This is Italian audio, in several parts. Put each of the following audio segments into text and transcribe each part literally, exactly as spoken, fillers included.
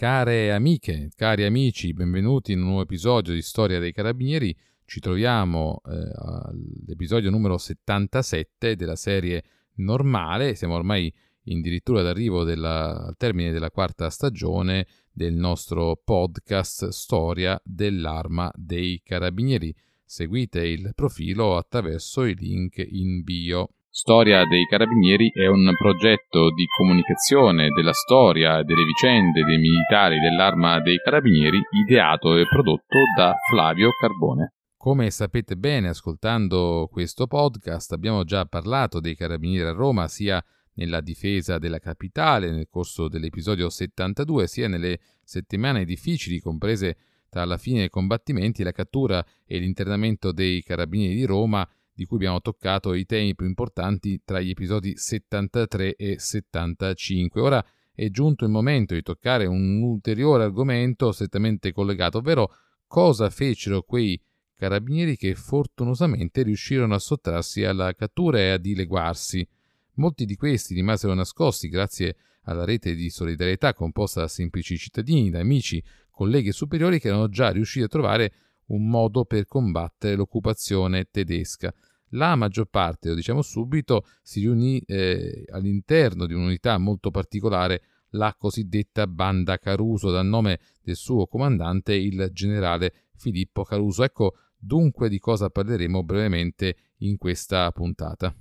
Care amiche, cari amici, benvenuti in un nuovo episodio di Storia dei Carabinieri. Ci troviamo eh, all'episodio numero settantasette della serie normale. Siamo ormai addirittura d'arrivo della, al termine della quarta stagione del nostro podcast Storia dell'Arma dei Carabinieri. Seguite il profilo attraverso i link in bio. Storia dei Carabinieri è un progetto di comunicazione della storia e delle vicende dei militari dell'Arma dei Carabinieri, ideato e prodotto da Flavio Carbone. Come sapete bene, ascoltando questo podcast, abbiamo già parlato dei Carabinieri a Roma, sia nella difesa della capitale nel corso dell'episodio settantadue, sia nelle settimane difficili comprese tra la fine dei combattimenti, la cattura e l'internamento dei Carabinieri di Roma, di cui abbiamo toccato i temi più importanti tra gli episodi settantatré e settantacinque. Ora è giunto il momento di toccare un ulteriore argomento strettamente collegato, ovvero cosa fecero quei carabinieri che fortunosamente riuscirono a sottrarsi alla cattura e a dileguarsi. Molti di questi rimasero nascosti grazie alla rete di solidarietà composta da semplici cittadini, da amici, colleghi e superiori che erano già riusciti a trovare un modo per combattere l'occupazione tedesca. La maggior parte, lo diciamo subito, si riunì eh, all'interno di un'unità molto particolare, la cosiddetta Banda Caruso, dal nome del suo comandante, il generale Filippo Caruso. Ecco dunque di cosa parleremo brevemente in questa puntata.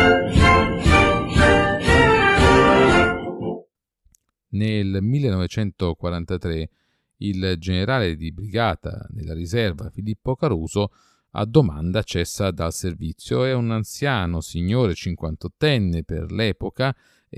Nel millenovecentoquarantatré il generale di brigata nella riserva Filippo Caruso a domanda cessa dal servizio. È un anziano signore cinquantottenne per l'epoca,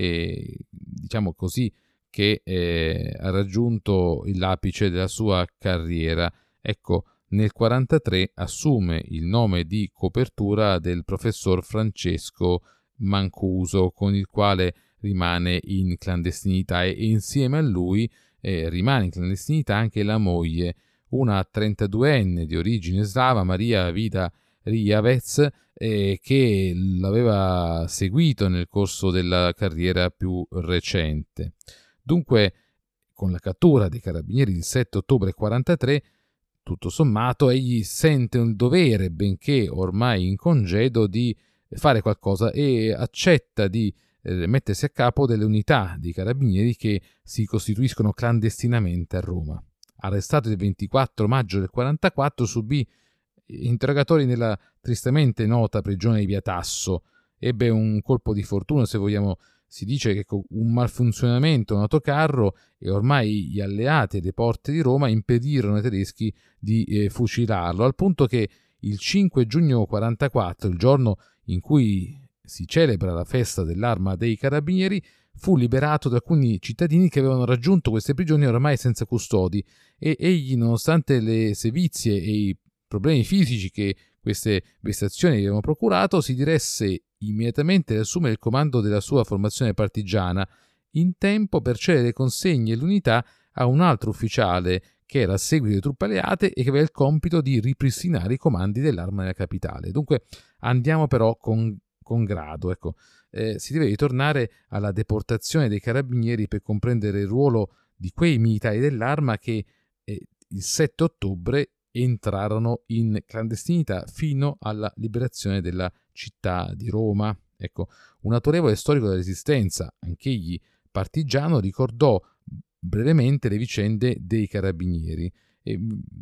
e, diciamo così, che eh, ha raggiunto l'apice della sua carriera. Ecco, nel quarantatré assume il nome di copertura del professor Francesco Mancuso, con il quale rimane in clandestinità, e insieme a lui eh, rimane in clandestinità anche la moglie, una trentaduenne di origine slava, Maria Vida Rijavec, eh, che l'aveva seguito nel corso della carriera più recente. Dunque, con la cattura dei carabinieri il sette ottobre quarantatré, tutto sommato, egli sente un dovere, benché ormai in congedo, di fare qualcosa e accetta di eh, mettersi a capo delle unità di carabinieri che si costituiscono clandestinamente a Roma. Arrestato il ventiquattro maggio del quarantaquattro, subì interrogatori nella tristemente nota prigione di Via Tasso. Ebbe un colpo di fortuna, se vogliamo. Si dice che con un malfunzionamento di un autocarro e ormai gli alleati alle porte di Roma impedirono ai tedeschi di eh, fucilarlo, al punto che il cinque giugno quarantaquattro, il giorno in cui si celebra la festa dell'Arma dei Carabinieri, fu liberato da alcuni cittadini che avevano raggiunto queste prigioni ormai senza custodi, e egli, nonostante le sevizie e i problemi fisici che queste vessazioni gli avevano procurato, si diresse immediatamente ad assumere il comando della sua formazione partigiana, in tempo per cedere consegne e l'unità a un altro ufficiale che era a seguito delle truppe alleate e che aveva il compito di ripristinare i comandi dell'Arma nella capitale. Dunque andiamo però con, con grado. Ecco, eh, si deve ritornare alla deportazione dei carabinieri per comprendere il ruolo di quei militari dell'Arma che eh, il sette ottobre entrarono in clandestinità fino alla liberazione della città di Roma. Ecco, un autorevole storico della Resistenza, anch'egli partigiano, ricordò brevemente le vicende dei carabinieri. E,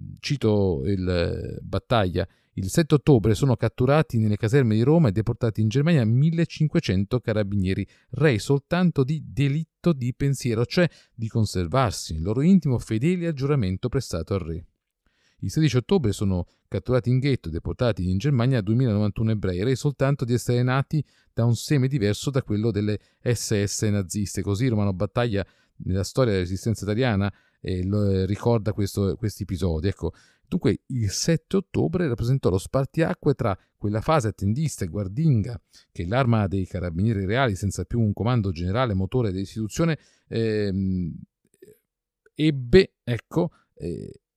cito il Battaglia: il sette ottobre sono catturati nelle caserme di Roma e deportati in Germania millecinquecento carabinieri, rei soltanto di delitto di pensiero, cioè di conservarsi nel loro intimo fedeli al giuramento prestato al re. Il sedici ottobre sono catturati in ghetto e deportati in Germania duemilanovantuno ebrei, rei soltanto di essere nati da un seme diverso da quello delle esse esse naziste. Così Romano Battaglia, nella storia della resistenza italiana, eh, lo, eh, ricorda questo, questi episodi. Ecco, dunque il sette ottobre rappresentò lo spartiacque tra quella fase attendista e guardinga che l'Arma dei Carabinieri Reali, senza più un comando generale motore dell'istituzione, ehm, ebbe, ecco, eh,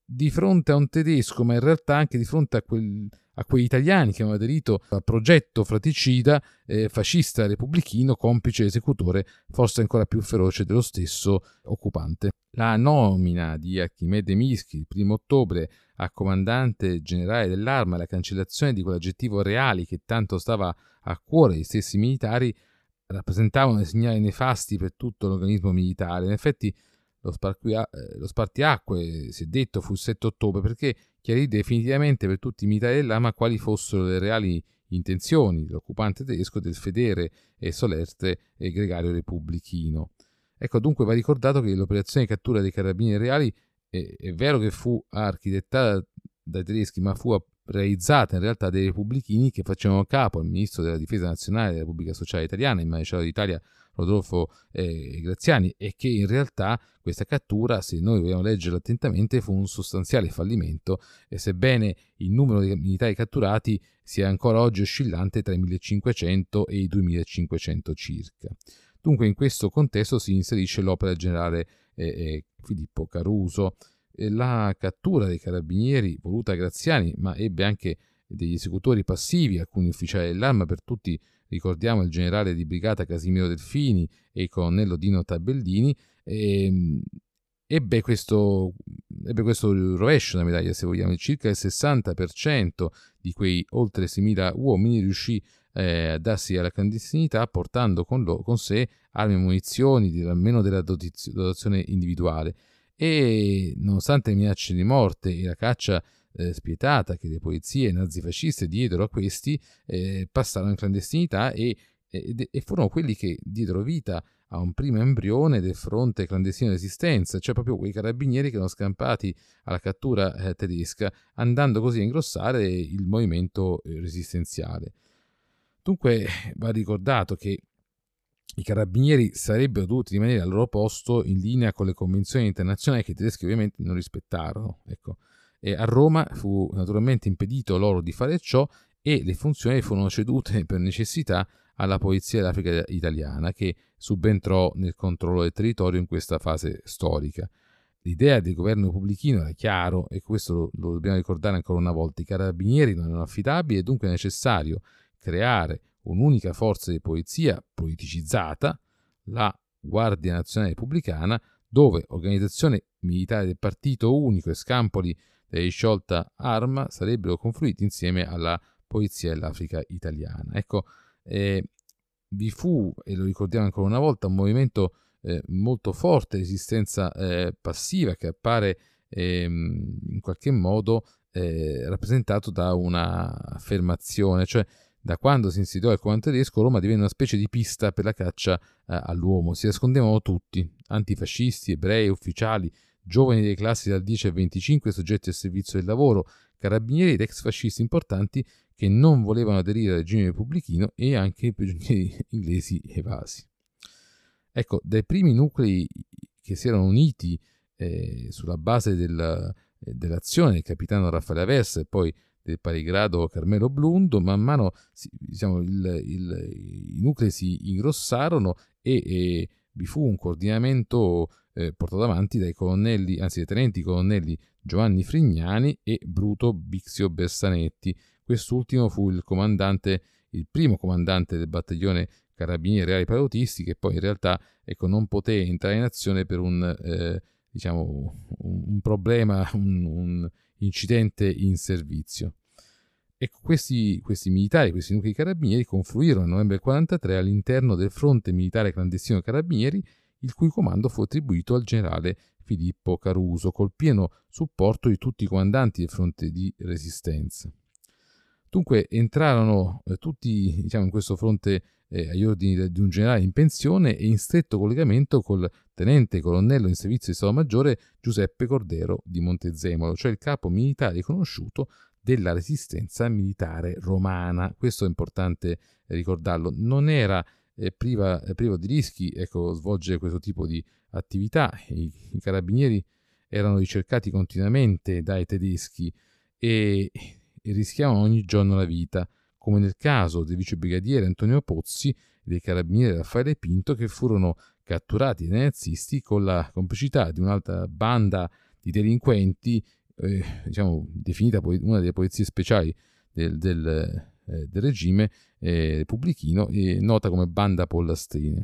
di fronte a un tedesco, ma in realtà anche di fronte a, quel, a quegli italiani che hanno aderito al progetto fratricida, eh, fascista repubblichino, complice esecutore forse ancora più feroce dello stesso occupante. La nomina di Archimede Mischi il primo ottobre a comandante generale dell'Arma e la cancellazione di quell'aggettivo reali che tanto stava a cuore agli stessi militari rappresentavano dei segnali nefasti per tutto l'organismo militare. In effetti lo, sparquia- lo spartiacque, si è detto, fu il sette ottobre perché chiarì definitivamente per tutti i militari dell'Arma quali fossero le reali intenzioni dell'occupante tedesco del fedele e solerte e gregario repubblichino. Ecco, dunque va ricordato che l'operazione di cattura dei carabinieri reali è, è vero che fu architettata dai tedeschi, ma fu realizzata in realtà dai repubblichini che facevano capo al ministro della difesa nazionale della Repubblica Sociale Italiana, il maresciallo d'Italia Rodolfo eh, Graziani, e che in realtà questa cattura, se noi vogliamo leggerla attentamente, fu un sostanziale fallimento, e sebbene il numero di militari catturati sia ancora oggi oscillante tra i millecinquecento e i duemilacinquecento circa. Dunque in questo contesto si inserisce l'opera del generale eh, eh, Filippo Caruso. La cattura dei carabinieri voluta a Graziani, ma ebbe anche degli esecutori passivi, alcuni ufficiali dell'Arma, per tutti ricordiamo il generale di brigata Casimiro Delfini e il colonnello Dino Tabellini, e, ebbe, questo, ebbe questo rovescio della medaglia, se vogliamo. Circa il sessanta per cento di quei oltre seimila uomini riuscì eh, a darsi alla clandestinità portando con, lo, con sé armi e munizioni, di, almeno della dotazione individuale. E nonostante le minacce di morte e la caccia eh, spietata che le polizie nazifasciste diedero a questi, eh, passarono in clandestinità e, e, e furono quelli che diedero vita a un primo embrione del fronte clandestino di resistenza, cioè proprio quei carabinieri che erano scampati alla cattura eh, tedesca, andando così a ingrossare il movimento eh, resistenziale. Dunque va ricordato che i carabinieri sarebbero dovuti rimanere al loro posto in linea con le convenzioni internazionali che i tedeschi ovviamente non rispettarono. Ecco. E a Roma fu naturalmente impedito loro di fare ciò e le funzioni furono cedute per necessità alla Polizia dell'Africa italiana, che subentrò nel controllo del territorio in questa fase storica. L'idea del governo repubblichino era chiaro, e questo lo, lo dobbiamo ricordare ancora una volta: i carabinieri non erano affidabili e dunque è necessario creare un'unica forza di polizia politicizzata, la Guardia Nazionale Repubblicana, dove organizzazione militare del partito unico e scampoli della sciolta Arma sarebbero confluiti insieme alla Polizia dell'Africa italiana. Ecco, eh, vi fu, e lo ricordiamo ancora una volta, un movimento eh, molto forte di resistenza eh, passiva che appare eh, in qualche modo eh, rappresentato da una affermazione, cioè da quando si insediò il comando tedesco, Roma divenne una specie di pista per la caccia eh, all'uomo. Si nascondevano tutti, antifascisti, ebrei, ufficiali, giovani delle classi dal dieci al venticinque soggetti al servizio del lavoro, carabinieri ed ex fascisti importanti che non volevano aderire al regime repubblichino, e anche i prigionieri inglesi evasi. Ecco, dai primi nuclei che si erano uniti eh, sulla base del, eh, dell'azione del capitano Raffaele Aversa e poi del parigrado Carmelo Blundo, man mano si, diciamo, il, il, i nuclei si ingrossarono e, e vi fu un coordinamento eh, portato avanti dai colonnelli, anzi dai tenenti colonnelli Giovanni Frignani e Bruto Bixio Bersanetti. Quest'ultimo fu il comandante, il primo comandante del battaglione Carabinieri Reali Paratisti, che poi in realtà ecco, non poté entrare in azione per un, eh, diciamo, un, un problema, un, un incidente in servizio. Ecco, questi, questi militari, questi nuclei carabinieri confluirono nel novembre del quarantatré all'interno del fronte militare clandestino carabinieri, il cui comando fu attribuito al generale Filippo Caruso, col pieno supporto di tutti i comandanti del fronte di resistenza. Dunque entrarono eh, tutti diciamo, in questo fronte eh, agli ordini di un generale in pensione e in stretto collegamento col tenente colonnello in servizio di Stato Maggiore Giuseppe Cordero di Montezemolo, cioè il capo militare riconosciuto della resistenza militare romana. Questo è importante ricordarlo. Non era eh, priva, eh, privo di rischi ecco, svolgere questo tipo di attività. I, i carabinieri erano ricercati continuamente dai tedeschi e, e rischiavano ogni giorno la vita, come nel caso del vicebrigadiere Antonio Pozzi e dei carabinieri Raffaele Pinto, che furono catturati dai nazisti con la complicità di un'altra banda di delinquenti eh, diciamo, definita una delle polizie speciali del, del, eh, del regime eh, repubblichino, e nota come Banda Pollastrini.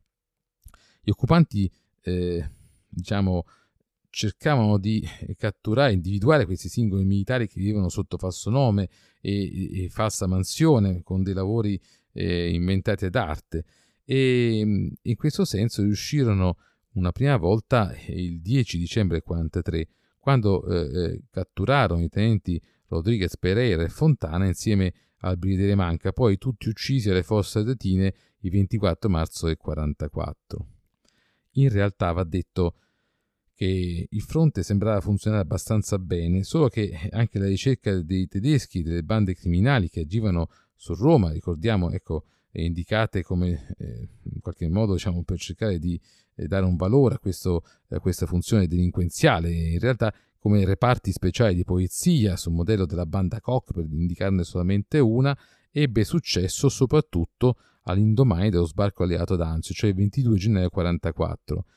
Gli occupanti eh, diciamo cercavano di catturare, individuare questi singoli militari che vivevano sotto falso nome e, e falsa mansione, con dei lavori eh, inventati ad arte, e in questo senso riuscirono una prima volta il dieci dicembre quarantatré, quando eh, catturarono i tenenti Rodriguez Pereira e Fontana insieme al brigadiere Manca, poi tutti uccisi alle fosse ardeatine il ventiquattro marzo del quarantaquattro. In realtà va detto che il fronte sembrava funzionare abbastanza bene, solo che anche la ricerca dei tedeschi, delle bande criminali che agivano su Roma, ricordiamo, ecco, indicate come eh, in qualche modo, diciamo, per cercare di eh, dare un valore a, questo, a questa funzione delinquenziale, in realtà come reparti speciali di polizia sul modello della banda Koch, per indicarne solamente una, ebbe successo soprattutto all'indomani dello sbarco alleato ad Anzio, cioè il ventidue gennaio quarantaquattro.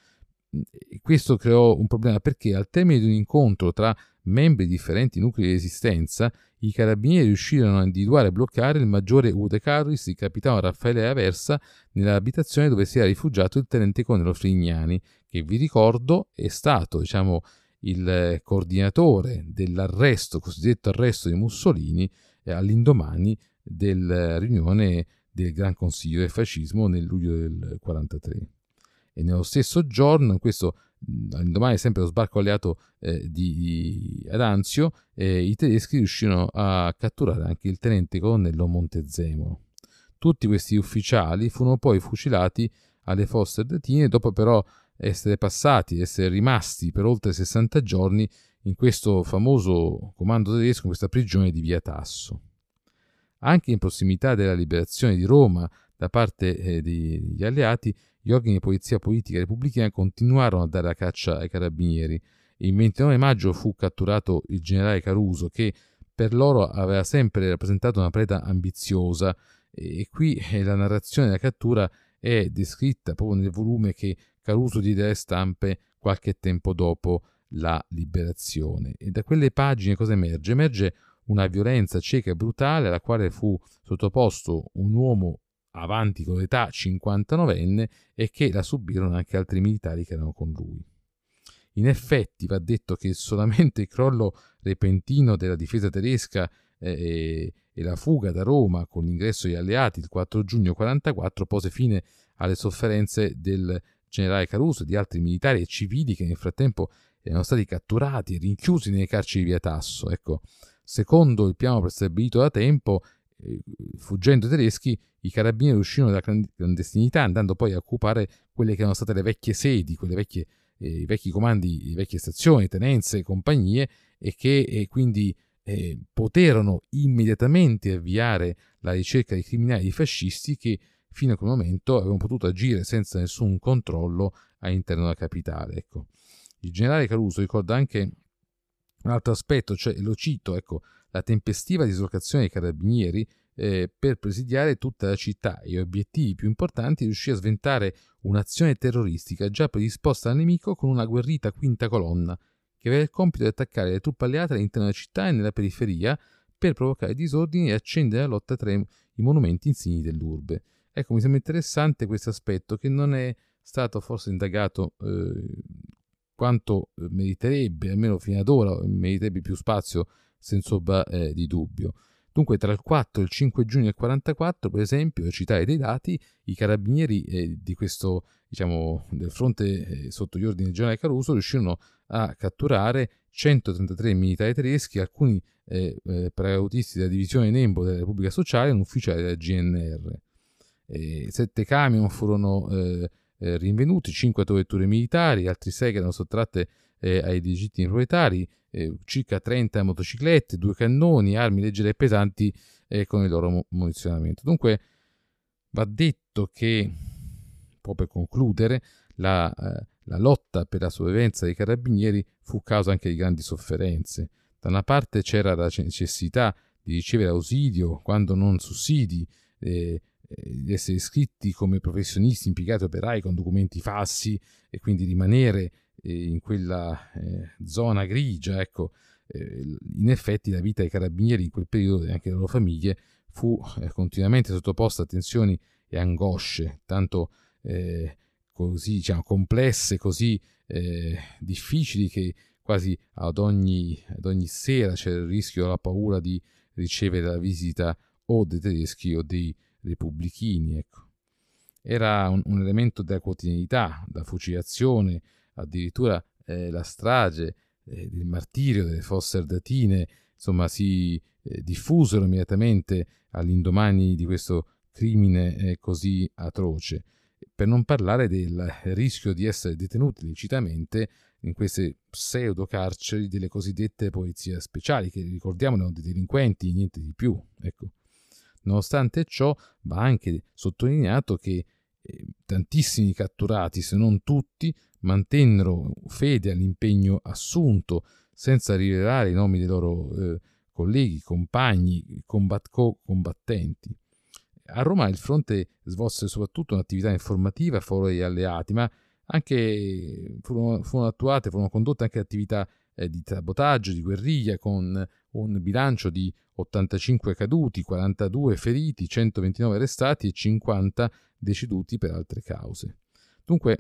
Questo creò un problema perché al termine di un incontro tra membri di differenti nuclei di resistenza, i carabinieri riuscirono a individuare e bloccare il maggiore Ude Carris, il capitano Raffaele Aversa, nell'abitazione dove si era rifugiato il tenente colonnello Frignani, che vi ricordo è stato, diciamo, il coordinatore dell'arresto, cosiddetto arresto di Mussolini, eh, all'indomani della riunione del Gran Consiglio del Fascismo nel luglio del quarantatré. E nello stesso giorno, in questo all'indomani sempre lo sbarco alleato eh, di, di, ad Anzio, eh, i tedeschi riuscirono a catturare anche il tenente colonnello Montezemolo. Tutti questi ufficiali furono poi fucilati alle fosse ardeatine, dopo però essere passati, essere rimasti per oltre sessanta giorni in questo famoso comando tedesco, in questa prigione di Via Tasso. Anche in prossimità della liberazione di Roma da parte eh, degli alleati, gli organi di polizia politica repubblicana continuarono a dare la caccia ai carabinieri. Il ventinove maggio fu catturato il generale Caruso, che per loro aveva sempre rappresentato una preda ambiziosa, e qui eh, la narrazione della cattura è descritta proprio nel volume che Caruso diede alle stampe qualche tempo dopo la liberazione. E da quelle pagine cosa emerge? Emerge una violenza cieca e brutale alla quale fu sottoposto un uomo avanti con l'età, cinquantanovenne, e che la subirono anche altri militari che erano con lui. In effetti va detto che solamente il crollo repentino della difesa tedesca eh, e la fuga da Roma con l'ingresso degli alleati il quattro giugno quarantaquattro pose fine alle sofferenze del generale Caruso e di altri militari e civili che nel frattempo erano stati catturati e rinchiusi nelle carceri di Via Tasso. Ecco, secondo il piano prestabilito da tempo, eh, fuggendo i tedeschi, i carabinieri uscirono dalla clandestinità, andando poi a occupare quelle che erano state le vecchie sedi, quelle vecchie, eh, i vecchi comandi, le vecchie stazioni, tenenze, compagnie, e che eh, quindi eh, poterono immediatamente avviare la ricerca dei criminali di fascisti che fino a quel momento avevano potuto agire senza nessun controllo all'interno della capitale. Ecco. Il generale Caruso ricorda anche un altro aspetto, cioè, lo cito, ecco, la tempestiva dislocazione dei carabinieri eh, per presidiare tutta la città e gli obiettivi più importanti, riuscì a sventare un'azione terroristica già predisposta al nemico con una agguerrita quinta colonna che aveva il compito di attaccare le truppe alleate all'interno della città e nella periferia per provocare disordini e accendere la lotta tra i monumenti insigni dell'urbe. Ecco, mi sembra interessante questo aspetto che non è stato forse indagato eh, quanto meriterebbe, almeno fino ad ora meriterebbe più spazio, senza ombra eh, di dubbio. Dunque tra il quattro e il cinque giugno del quarantaquattro, per esempio, per citare dei dati, i carabinieri eh, di questo, diciamo, del fronte eh, sotto gli ordini del generale Caruso riuscirono a catturare centotrentatré militari tedeschi, alcuni eh, eh, paracadutisti della divisione Nembo della Repubblica Sociale e un ufficiale della G N R. Eh, sette camion furono eh, eh, rinvenuti, cinque autovetture militari, altri sei che erano sottratte eh, ai legittimi proprietari, eh, circa trenta motociclette, due cannoni, armi leggere e pesanti eh, con il loro munizionamento. Dunque va detto che, un po' per concludere, la, eh, la lotta per la sopravvivenza dei carabinieri fu causa anche di grandi sofferenze. Da una parte c'era la necessità di ricevere ausilio, quando non sussidi, eh, di essere iscritti come professionisti, impiegati operai con documenti falsi e quindi rimanere eh, in quella eh, zona grigia, ecco, eh, in effetti la vita dei carabinieri in quel periodo e anche le loro famiglie fu eh, continuamente sottoposta a tensioni e angosce, tanto eh, così diciamo complesse, così eh, difficili, che quasi ad ogni, ad ogni sera c'era il rischio, la paura di ricevere la visita o dei tedeschi o dei repubblichini, ecco. Era un, un elemento della quotidianità, la fucilazione, addirittura eh, la strage, eh, il martirio delle Fosse Ardeatine, insomma si eh, diffusero immediatamente all'indomani di questo crimine eh, così atroce, per non parlare del rischio di essere detenuti illecitamente in queste pseudo carceri delle cosiddette polizie speciali, che ricordiamo erano dei delinquenti, niente di più, ecco. Nonostante ciò va anche sottolineato che eh, tantissimi catturati, se non tutti, mantennero fede all'impegno assunto senza rivelare i nomi dei loro eh, colleghi, compagni, combat- co-combattenti. A Roma il fronte svolse soprattutto un'attività informativa a favore degli alleati, ma anche furono, furono attuate, furono condotte anche attività eh, di sabotaggio, di guerriglia, con un bilancio di ottantacinque caduti, quarantadue feriti, centoventinove arrestati e cinquanta deceduti per altre cause. Dunque,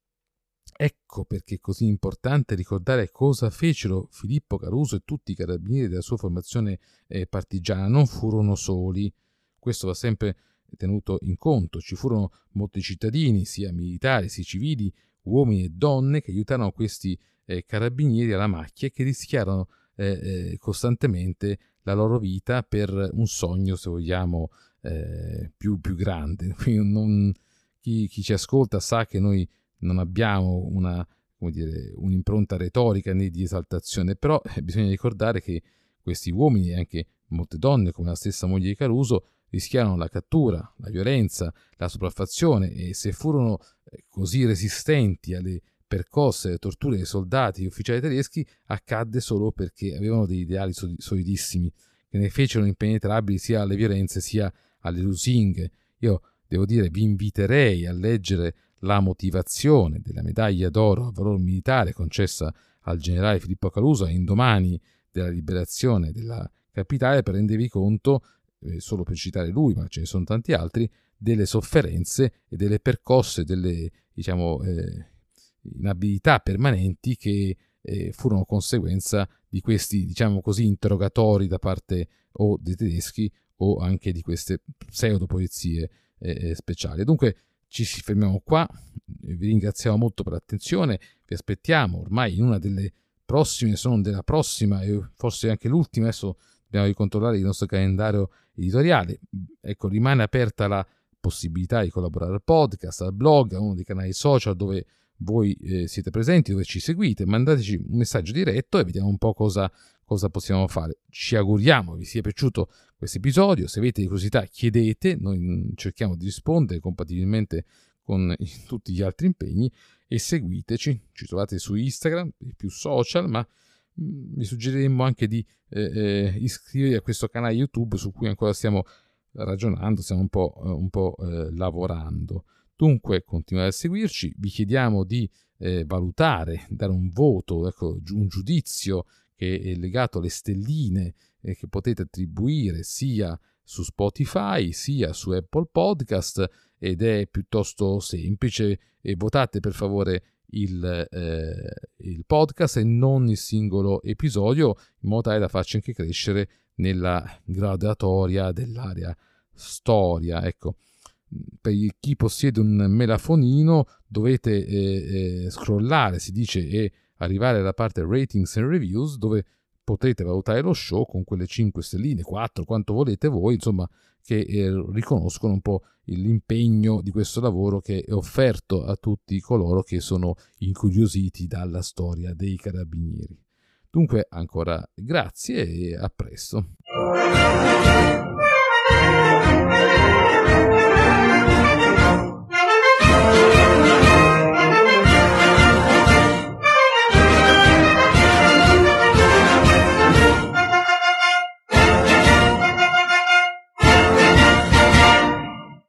ecco perché è così importante ricordare cosa fecero Filippo Caruso e tutti i carabinieri della sua formazione eh, partigiana. Non furono soli, questo va sempre tenuto in conto. Ci furono molti cittadini, sia militari sia civili, uomini e donne, che aiutarono questi eh, carabinieri alla macchia e che rischiarono eh, eh, costantemente la loro vita per un sogno, se vogliamo, eh, più, più grande. Quindi non, chi, chi ci ascolta sa che noi non abbiamo una, come dire, un'impronta retorica né di esaltazione, però eh, bisogna ricordare che questi uomini e anche molte donne, come la stessa moglie di Caruso, rischiarono la cattura, la violenza, la sopraffazione, e se furono eh, così resistenti alle percosse, alle torture dei soldati e ufficiali tedeschi, accadde solo perché avevano degli ideali solidissimi che ne fecero impenetrabili sia alle violenze sia alle lusinghe. Io devo dire, vi inviterei a leggere la motivazione della medaglia d'oro a valor militare concessa al generale Filippo Caruso indomani della liberazione della capitale, per rendervi conto, eh, solo per citare lui, ma ce ne sono tanti altri, delle sofferenze e delle percosse, delle diciamo eh, inabilità permanenti che eh, furono conseguenza di questi, diciamo così, interrogatori da parte o dei tedeschi o anche di queste pseudo polizie eh, speciali. Dunque ci si fermiamo qua, vi ringraziamo molto per l'attenzione, vi aspettiamo ormai in una delle prossime, se non della prossima e forse anche l'ultima, adesso dobbiamo ricontrollare il nostro calendario editoriale. Ecco, rimane aperta la possibilità di collaborare al podcast, al blog, a uno dei canali social dove voi eh, siete presenti, dove ci seguite. Mandateci un messaggio diretto e vediamo un po' cosa, cosa possiamo fare. Ci auguriamo vi sia piaciuto questo episodio. Se avete curiosità chiedete, noi cerchiamo di rispondere compatibilmente con tutti gli altri impegni, e seguiteci. Ci trovate su Instagram, più social, ma mh, vi suggeriremmo anche di eh, eh, iscrivervi a questo canale YouTube su cui ancora stiamo ragionando, stiamo un po', eh, un po' eh, lavorando. Dunque continuate a seguirci, vi chiediamo di eh, valutare, dare un voto, ecco, un giudizio che è legato alle stelline eh, che potete attribuire sia su Spotify sia su Apple Podcast, ed è piuttosto semplice. E votate per favore il, eh, il podcast e non il singolo episodio, in modo tale da farci anche crescere nella graduatoria dell'area storia. Ecco, per chi possiede un melafonino dovete eh, eh, scrollare, si dice, e arrivare alla parte ratings and reviews, dove potrete valutare lo show con quelle cinque stelline, quattro, quanto volete voi, insomma, che eh, riconoscono un po' l'impegno di questo lavoro che è offerto a tutti coloro che sono incuriositi dalla storia dei carabinieri. Dunque ancora grazie e a presto.